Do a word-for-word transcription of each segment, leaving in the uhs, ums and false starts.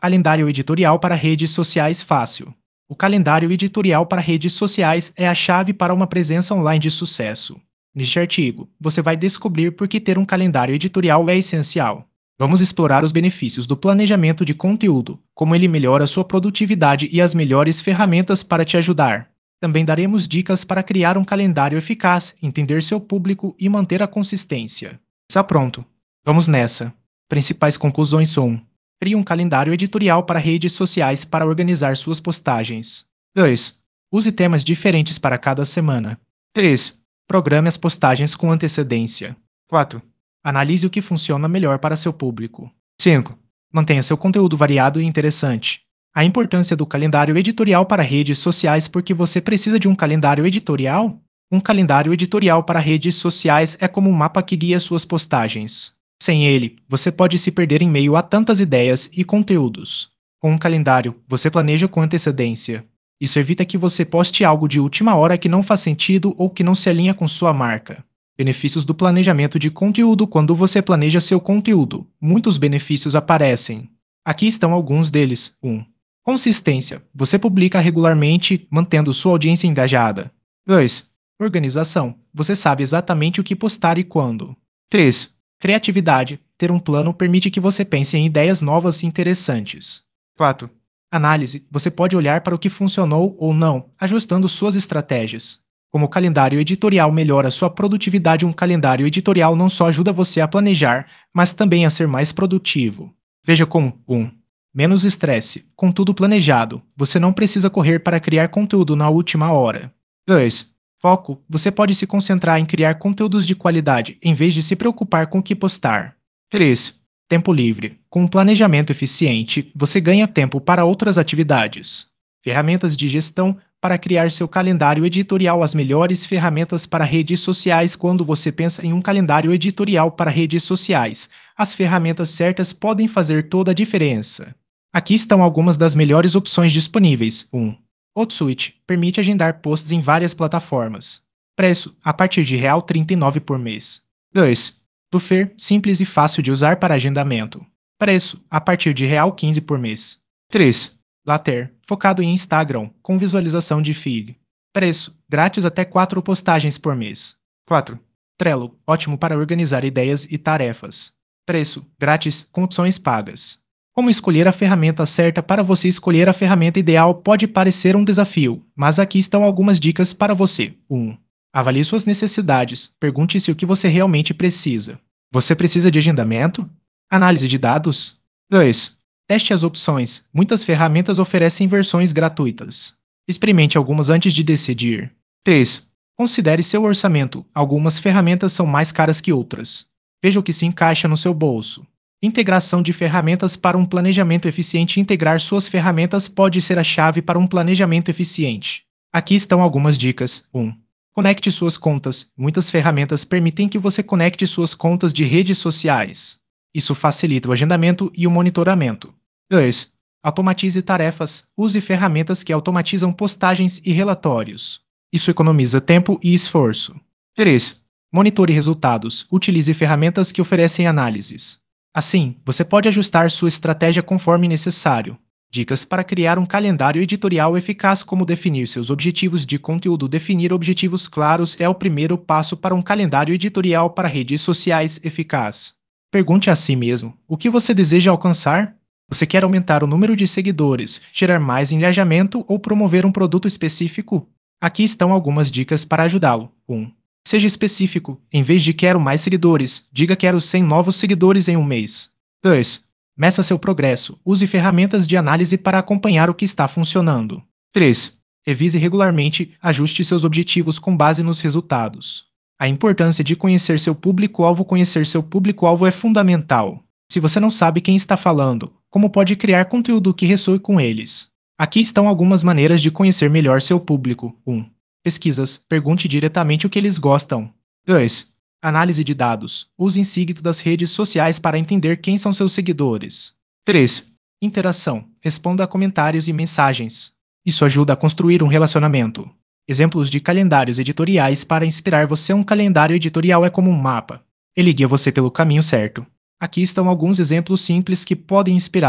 Calendário editorial para redes sociais fácil. O calendário editorial para redes sociais é a chave para uma presença online de sucesso. Neste artigo, você vai descobrir por que ter um calendário editorial é essencial. Vamos explorar os benefícios do planejamento de conteúdo, como ele melhora sua produtividade e as melhores ferramentas para te ajudar. Também daremos dicas para criar um calendário eficaz, entender seu público e manter a consistência. Está pronto? Vamos nessa! Principais conclusões um. Crie um calendário editorial para redes sociais para organizar suas postagens. dois. Use temas diferentes para cada semana. três. Programe as postagens com antecedência. quatro. Analise o que funciona melhor para seu público. cinco. Mantenha seu conteúdo variado e interessante. A importância do calendário editorial para redes sociais. Porque você precisa de um calendário editorial? Um calendário editorial para redes sociais é como um mapa que guia suas postagens. Sem ele, você pode se perder em meio a tantas ideias e conteúdos. Com um calendário, você planeja com antecedência. Isso evita que você poste algo de última hora que não faz sentido ou que não se alinha com sua marca. Benefícios do planejamento de conteúdo. Quando você planeja seu conteúdo, muitos benefícios aparecem. Aqui estão alguns deles. um. Consistência. Você publica regularmente, mantendo sua audiência engajada. dois. Organização. Você sabe exatamente o que postar e quando. três. Criatividade. Ter um plano permite que você pense em ideias novas e interessantes. quatro. Análise. Você pode olhar para o que funcionou ou não, ajustando suas estratégias. Como o calendário editorial melhora sua produtividade, um calendário editorial não só ajuda você a planejar, mas também a ser mais produtivo. Veja como um. Menos estresse. Com tudo planejado, você não precisa correr para criar conteúdo na última hora. dois. Foco. Você pode se concentrar em criar conteúdos de qualidade, em vez de se preocupar com o que postar. três. Tempo livre. Com um planejamento eficiente, você ganha tempo para outras atividades. Ferramentas de gestão. Para criar seu calendário editorial, as melhores ferramentas para redes sociais. Quando você pensa em um calendário editorial para redes sociais, as ferramentas certas podem fazer toda a diferença. Aqui estão algumas das melhores opções disponíveis. um. Hootsuite permite agendar posts em várias plataformas. Preço, a partir de trinta e nove reais por mês. dois. Buffer, simples e fácil de usar para agendamento. Preço, a partir de quinze reais por mês. três. Later, focado em Instagram, com visualização de feed. Preço, grátis até quatro postagens por mês. quatro. Trello, ótimo para organizar ideias e tarefas. Preço, grátis, com opções pagas. Como escolher a ferramenta certa? Para você escolher a ferramenta ideal pode parecer um desafio, mas aqui estão algumas dicas para você. um. Avalie suas necessidades. Pergunte-se o que você realmente precisa. Você precisa de agendamento? Análise de dados? dois. Teste as opções. Muitas ferramentas oferecem versões gratuitas. Experimente algumas antes de decidir. três. Considere seu orçamento. Algumas ferramentas são mais caras que outras. Veja o que se encaixa no seu bolso. Integração de ferramentas para um planejamento eficiente. Integrar suas ferramentas pode ser a chave para um planejamento eficiente. Aqui estão algumas dicas. um. Conecte suas contas. Muitas ferramentas permitem que você conecte suas contas de redes sociais. Isso facilita o agendamento e o monitoramento. dois. Automatize tarefas. Use ferramentas que automatizam postagens e relatórios. Isso economiza tempo e esforço. três. Monitore resultados. Utilize ferramentas que oferecem análises. Assim, você pode ajustar sua estratégia conforme necessário. Dicas para criar um calendário editorial eficaz. Como definir seus objetivos de conteúdo. Definir objetivos claros é o primeiro passo para um calendário editorial para redes sociais eficaz. Pergunte a si mesmo: o que você deseja alcançar? Você quer aumentar o número de seguidores, gerar mais engajamento ou promover um produto específico? Aqui estão algumas dicas para ajudá-lo. um. Seja específico. Em vez de quero mais seguidores, diga quero cem novos seguidores em um mês. dois. Meça seu progresso. Use ferramentas de análise para acompanhar o que está funcionando. três. Revise regularmente. Ajuste seus objetivos com base nos resultados. A importância de conhecer seu público-alvo. Conhecer seu público-alvo é fundamental. Se você não sabe quem está falando, como pode criar conteúdo que ressoe com eles? Aqui estão algumas maneiras de conhecer melhor seu público. um. Pesquisas. Pergunte diretamente o que eles gostam. dois. Análise de dados. Use insights das redes sociais para entender quem são seus seguidores. três. Interação. Responda a comentários e mensagens. Isso ajuda a construir um relacionamento. Exemplos de calendários editoriais para inspirar você. Um calendário editorial é como um mapa. Ele guia você pelo caminho certo. Aqui estão alguns exemplos simples que podem inspirá-lo.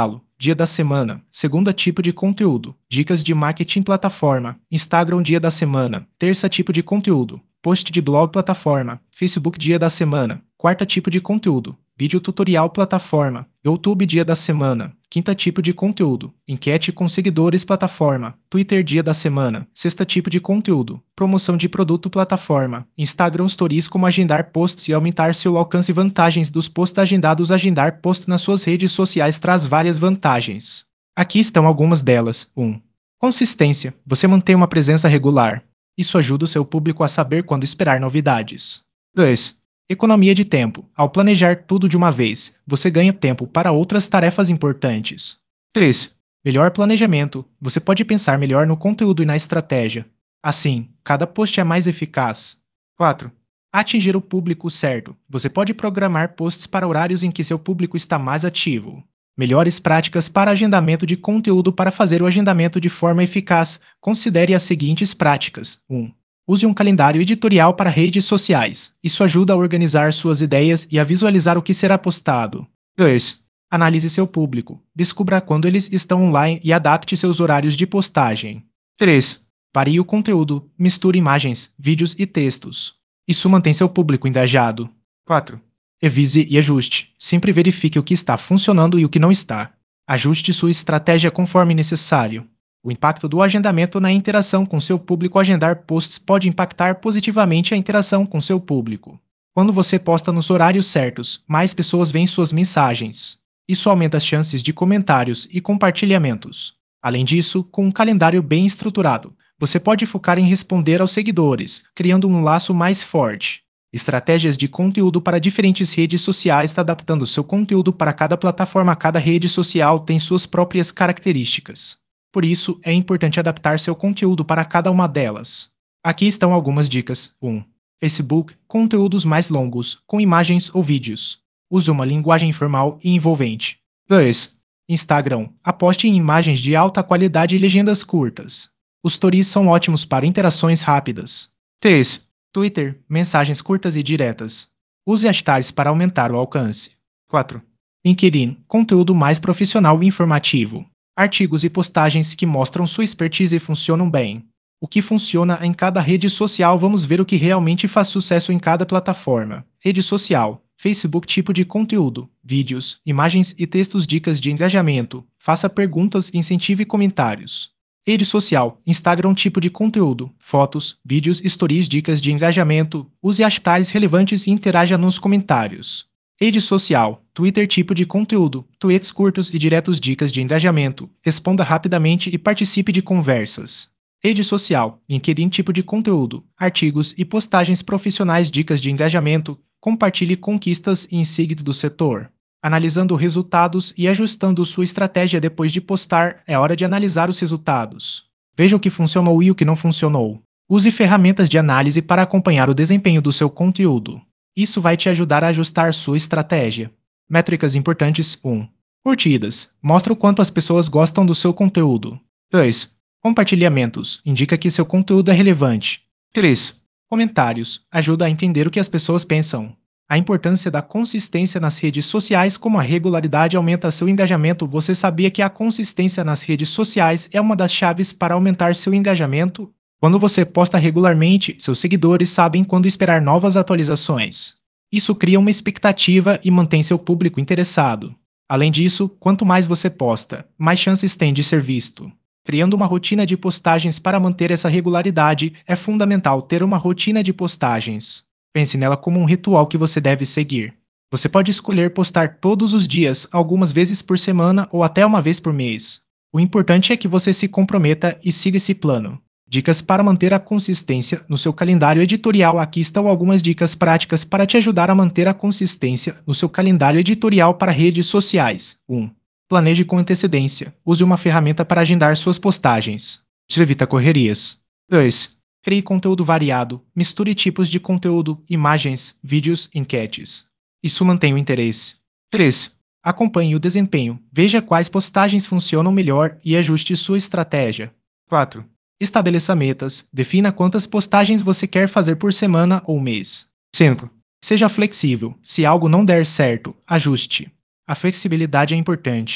dia da semana. Segunda, tipo de conteúdo. Dicas de marketing plataforma. Instagram, dia da semana. Terça, tipo de conteúdo. Post de blog plataforma. Facebook, dia da semana. Quarta, tipo de conteúdo. Vídeo tutorial plataforma. YouTube, dia da semana. Quinta, tipo de conteúdo. Enquete com seguidores plataforma. Twitter, dia da semana. Sexta, tipo de conteúdo. Promoção de produto plataforma. Instagram Stories, como agendar posts e aumentar seu alcance. Vantagens dos posts agendados. Agendar posts nas suas redes sociais traz várias vantagens. Aqui estão algumas delas. um. Consistência. Você mantém uma presença regular. Isso ajuda o seu público a saber quando esperar novidades. dois. Economia de tempo. Ao planejar tudo de uma vez, você ganha tempo para outras tarefas importantes. três. Melhor planejamento. Você pode pensar melhor no conteúdo e na estratégia. Assim, cada post é mais eficaz. quatro. Atingir o público certo. Você pode programar posts para horários em que seu público está mais ativo. Melhores práticas para agendamento de conteúdo. Para fazer o agendamento de forma eficaz, considere as seguintes práticas. um. Use um calendário editorial para redes sociais. Isso ajuda a organizar suas ideias e a visualizar o que será postado. dois. Analise seu público. Descubra quando eles estão online e adapte seus horários de postagem. três. Varie o conteúdo. Misture imagens, vídeos e textos. Isso mantém seu público engajado. quatro. Revise e ajuste. Sempre verifique o que está funcionando e o que não está. Ajuste sua estratégia conforme necessário. O impacto do agendamento na interação com seu público. Agendar posts pode impactar positivamente a interação com seu público. Quando você posta nos horários certos, mais pessoas veem suas mensagens. Isso aumenta as chances de comentários e compartilhamentos. Além disso, com um calendário bem estruturado, você pode focar em responder aos seguidores, criando um laço mais forte. Estratégias de conteúdo para diferentes redes sociais. Adaptando seu conteúdo para cada plataforma. Cada rede social tem suas próprias características. Por isso, é importante adaptar seu conteúdo para cada uma delas. Aqui estão algumas dicas. um. Facebook, conteúdos mais longos, com imagens ou vídeos. Use uma linguagem informal e envolvente. dois. Instagram, aposte em imagens de alta qualidade e legendas curtas. Os stories são ótimos para interações rápidas. três. Twitter, mensagens curtas e diretas. Use hashtags para aumentar o alcance. quatro. LinkedIn, conteúdo mais profissional e informativo. Artigos e postagens que mostram sua expertise e funcionam bem. O que funciona em cada rede social. Vamos ver o que realmente faz sucesso em cada plataforma. Rede social. Facebook, tipo de conteúdo, vídeos, imagens e textos. Dicas de engajamento. Faça perguntas, incentive comentários. Rede social. Instagram, tipo de conteúdo, fotos, vídeos, stories. Dicas de engajamento. Use hashtags relevantes e interaja nos comentários. Rede social. Twitter, tipo de conteúdo, tweets curtos e diretos. Dicas de engajamento. Responda rapidamente e participe de conversas. Rede social. LinkedIn, tipo de conteúdo, artigos e postagens profissionais. Dicas de engajamento. Compartilhe conquistas e insights do setor. Analisando resultados e ajustando sua estratégia depois de postar. É hora de analisar os resultados. Veja o que funcionou e o que não funcionou. Use ferramentas de análise para acompanhar o desempenho do seu conteúdo. Isso vai te ajudar a ajustar sua estratégia. Métricas importantes. um. Curtidas. Mostra o quanto as pessoas gostam do seu conteúdo. dois. Compartilhamentos. Indica que seu conteúdo é relevante. três. Comentários. Ajuda a entender o que as pessoas pensam. A importância da consistência nas redes sociais. Como a regularidade aumenta seu engajamento. Você sabia que a consistência nas redes sociais é uma das chaves para aumentar seu engajamento? Quando você posta regularmente, seus seguidores sabem quando esperar novas atualizações. Isso cria uma expectativa e mantém seu público interessado. Além disso, quanto mais você posta, mais chances tem de ser visto. Criando uma rotina de postagens. Para manter essa regularidade, é fundamental ter uma rotina de postagens. Pense nela como um ritual que você deve seguir. Você pode escolher postar todos os dias, algumas vezes por semana ou até uma vez por mês. O importante é que você se comprometa e siga esse plano. Dicas para manter a consistência no seu calendário editorial. Aqui estão algumas dicas práticas para te ajudar a manter a consistência no seu calendário editorial para redes sociais. um. Planeje com antecedência. Use uma ferramenta para agendar suas postagens. Isso evita correrias. dois. Crie conteúdo variado. Misture tipos de conteúdo, imagens, vídeos, enquetes. Isso mantém o interesse. três. Acompanhe o desempenho. Veja quais postagens funcionam melhor e ajuste sua estratégia. quatro. Estabeleça metas. Defina quantas postagens você quer fazer por semana ou mês. cinco. Seja flexível. Se algo não der certo, ajuste. A flexibilidade é importante.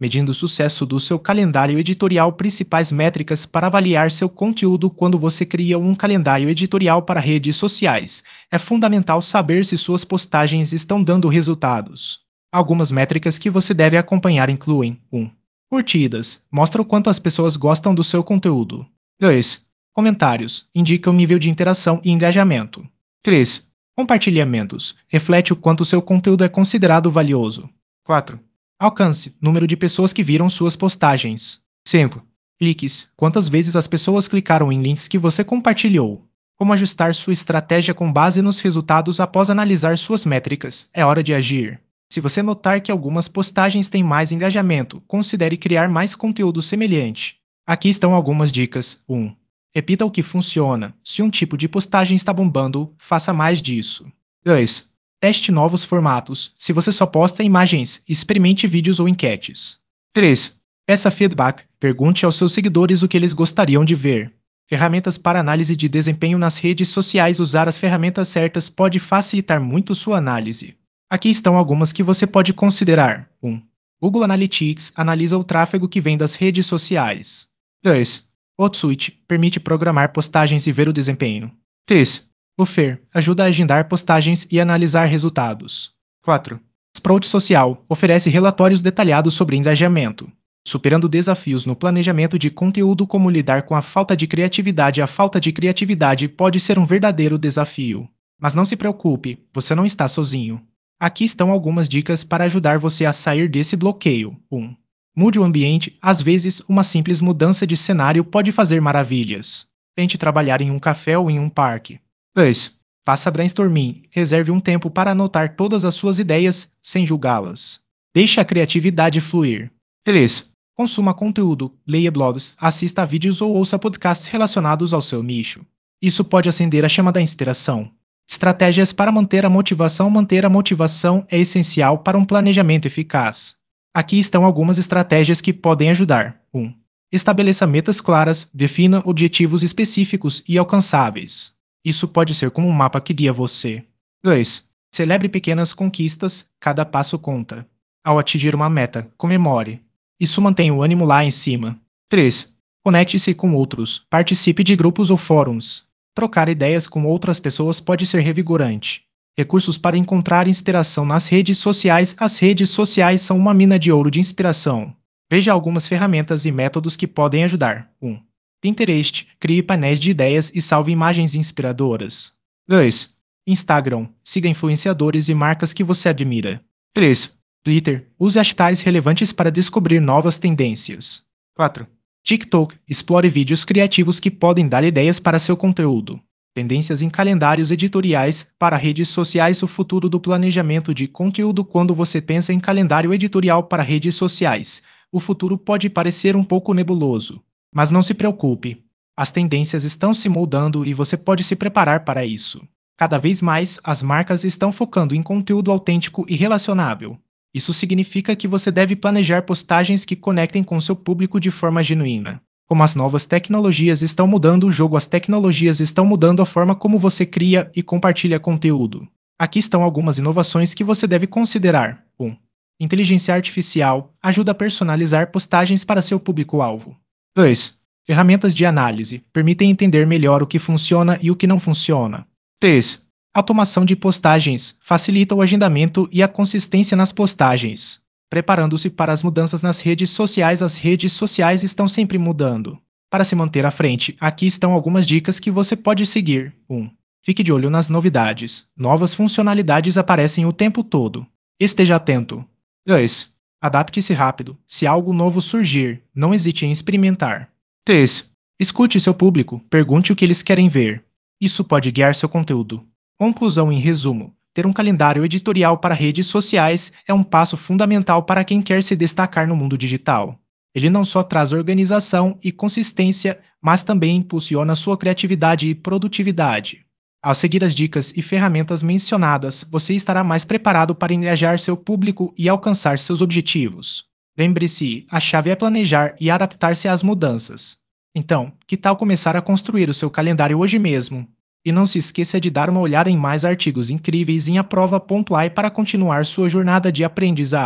Medindo o sucesso do seu calendário editorial, principais métricas para avaliar seu conteúdo quando você cria um calendário editorial para redes sociais. É fundamental saber se suas postagens estão dando resultados. Algumas métricas que você deve acompanhar incluem: um. Curtidas. Mostra o quanto as pessoas gostam do seu conteúdo. dois. Comentários. Indica o nível de interação e engajamento. três. Compartilhamentos. Reflete o quanto o seu conteúdo é considerado valioso. quatro. Alcance. Número de pessoas que viram suas postagens. cinco. Cliques. Quantas vezes as pessoas clicaram em links que você compartilhou. Como ajustar sua estratégia com base nos resultados após analisar suas métricas. É hora de agir. Se você notar que algumas postagens têm mais engajamento, considere criar mais conteúdo semelhante. Aqui estão algumas dicas. um. Repita o que funciona. Se um tipo de postagem está bombando, faça mais disso. dois. Teste novos formatos. Se você só posta imagens, experimente vídeos ou enquetes. três. Peça feedback. Pergunte aos seus seguidores o que eles gostariam de ver. Ferramentas para análise de desempenho nas redes sociais. Usar as ferramentas certas pode facilitar muito sua análise. Aqui estão algumas que você pode considerar. um. Google Analytics analisa o tráfego que vem das redes sociais. dois. Hootsuite permite programar postagens e ver o desempenho. três. Buffer ajuda a agendar postagens e analisar resultados. quatro. Sprout Social oferece relatórios detalhados sobre engajamento. Superando desafios no planejamento de conteúdo, como lidar com a falta de criatividade. A falta de criatividade pode ser um verdadeiro desafio. Mas não se preocupe, você não está sozinho. Aqui estão algumas dicas para ajudar você a sair desse bloqueio. um. Mude o ambiente. Às vezes, uma simples mudança de cenário pode fazer maravilhas. Tente trabalhar em um café ou em um parque. dois. Faça brainstorming. Reserve um tempo para anotar todas as suas ideias, sem julgá-las. Deixe a criatividade fluir. três. Consuma conteúdo. Leia blogs, assista a vídeos ou ouça podcasts relacionados ao seu nicho. Isso pode acender a chama da inspiração. Estratégias para manter a motivação. Manter a motivação é essencial para um planejamento eficaz. Aqui estão algumas estratégias que podem ajudar. um. Estabeleça metas claras. Defina objetivos específicos e alcançáveis. Isso pode ser como um mapa que guia você. dois. Celebre pequenas conquistas. Cada passo conta. Ao atingir uma meta, comemore. Isso mantém o ânimo lá em cima. três. Conecte-se com outros. Participe de grupos ou fóruns. Trocar ideias com outras pessoas pode ser revigorante. Recursos para encontrar inspiração nas redes sociais. As redes sociais são uma mina de ouro de inspiração. Veja algumas ferramentas e métodos que podem ajudar. um. Pinterest. Crie painéis de ideias e salve imagens inspiradoras. dois. Instagram. Siga influenciadores e marcas que você admira. três. Twitter. Use hashtags relevantes para descobrir novas tendências. quatro. TikTok. Explore vídeos criativos que podem dar ideias para seu conteúdo. Tendências em calendários editoriais. Para redes sociais. O futuro do planejamento de conteúdo. Quando você pensa em calendário editorial para redes sociais, o futuro pode parecer um pouco nebuloso. Mas não se preocupe. As tendências estão se moldando e você pode se preparar para isso. Cada vez mais, as marcas estão focando em conteúdo autêntico e relacionável. Isso significa que você deve planejar postagens que conectem com seu público de forma genuína. Como as novas tecnologias estão mudando o jogo, as tecnologias estão mudando a forma como você cria e compartilha conteúdo. Aqui estão algumas inovações que você deve considerar. um. Inteligência artificial ajuda a personalizar postagens para seu público-alvo. dois. Ferramentas de análise permitem entender melhor o que funciona e o que não funciona. três. Automação de postagens facilita o agendamento e a consistência nas postagens. Preparando-se para as mudanças nas redes sociais. As redes sociais estão sempre mudando. Para se manter à frente, aqui estão algumas dicas que você pode seguir. um. Fique de olho nas novidades. Novas funcionalidades aparecem o tempo todo. Esteja atento. dois. Adapte-se rápido. Se algo novo surgir, não hesite em experimentar. três. Escute seu público. Pergunte o que eles querem ver. Isso pode guiar seu conteúdo. Conclusão em resumo. Ter um calendário editorial para redes sociais é um passo fundamental para quem quer se destacar no mundo digital. Ele não só traz organização e consistência, mas também impulsiona sua criatividade e produtividade. Ao seguir as dicas e ferramentas mencionadas, você estará mais preparado para engajar seu público e alcançar seus objetivos. Lembre-se, a chave é planejar e adaptar-se às mudanças. Então, que tal começar a construir o seu calendário hoje mesmo? E não se esqueça de dar uma olhada em mais artigos incríveis em aprova ponto a i para continuar sua jornada de aprendizado.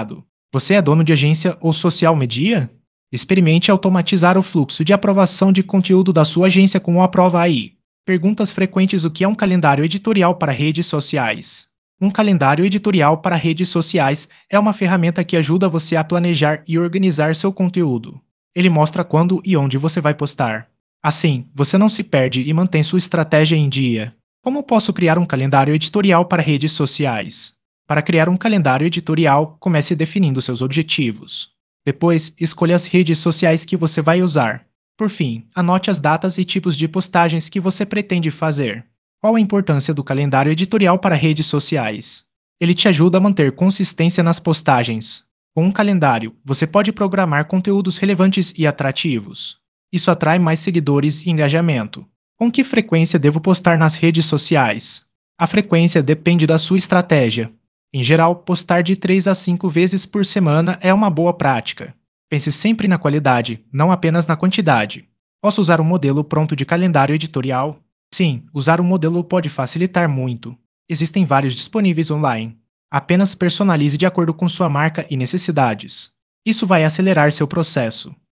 Você é dono de agência ou social media? Experimente automatizar o fluxo de aprovação de conteúdo da sua agência com o Aprova aí. Perguntas frequentes: o que é um calendário editorial para redes sociais? Um calendário editorial para redes sociais é uma ferramenta que ajuda você a planejar e organizar seu conteúdo. Ele mostra quando e onde você vai postar. Assim, você não se perde e mantém sua estratégia em dia. Como posso criar um calendário editorial para redes sociais? Para criar um calendário editorial, comece definindo seus objetivos. Depois, escolha as redes sociais que você vai usar. Por fim, anote as datas e tipos de postagens que você pretende fazer. Qual a importância do calendário editorial para redes sociais? Ele te ajuda a manter consistência nas postagens. Com um calendário, você pode programar conteúdos relevantes e atrativos. Isso atrai mais seguidores e engajamento. Com que frequência devo postar nas redes sociais? A frequência depende da sua estratégia. Em geral, postar de três a cinco vezes por semana é uma boa prática. Pense sempre na qualidade, não apenas na quantidade. Posso usar um modelo pronto de calendário editorial? Sim, usar um modelo pode facilitar muito. Existem vários disponíveis online. Apenas personalize de acordo com sua marca e necessidades. Isso vai acelerar seu processo.